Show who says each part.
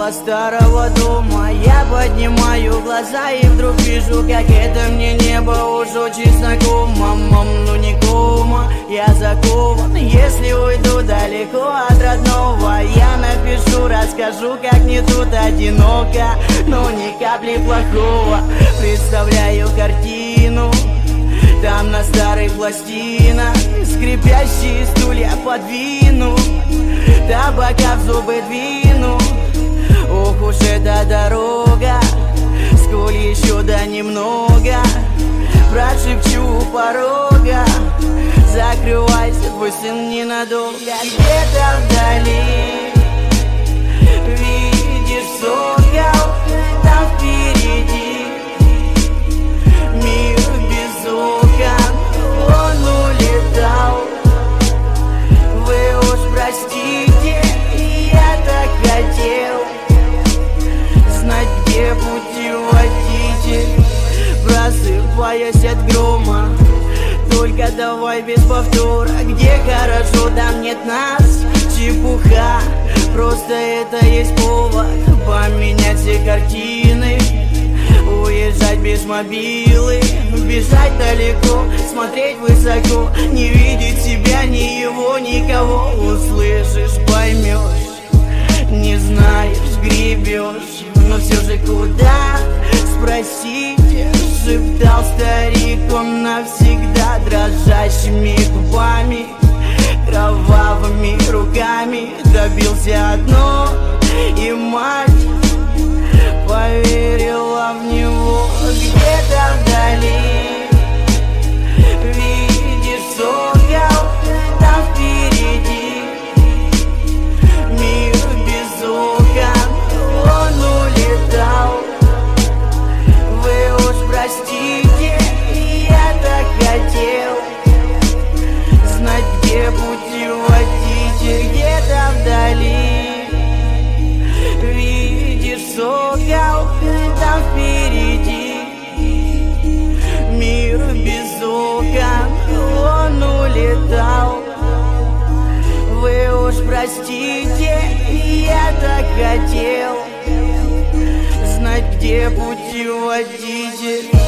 Speaker 1: около старого дома. Я поднимаю глаза и вдруг вижу, как это мне небо уж очень знакомо. Ну не кома, я закован. Если уйду далеко от родного, я напишу, расскажу, как мне тут одиноко, но ни капли плохого. Представляю картину, там на старых пластинах скрипящие стулья подвину, табака в зубы двину. Ох уж эта дорога, сколь еще да немного, прошепчу у порога: закрывайся, твой сын ненадолго. Где-то вдали видишь сокол, там впереди мир без окон, он улетал. Вы уж простите, я так хотел знать, где путеводитель. Просыпаясь от грома, только давай без повтора. Где хорошо, там нет нас, чепуха. Просто это есть повод поменять все картины, уезжать без мобилы, бежать далеко, смотреть высоко, не видеть себя, ни его, никого. Услышишь, поймешь, не знаешь, гребешь, но все же куда спросите, шептал старик. Он навсегда дрожащими губами, кровавыми руками добился одно, и мать поверила в него. Где-то вдали видишь сокол, там впереди мир без окон, он улетал. Вы уж простите, я так хотел знать, где путеводитель. Где-то вдали видишь сокол, там впереди мир без окон, он улетал. Вы уж простите, я так хотел знать, где путеводитель.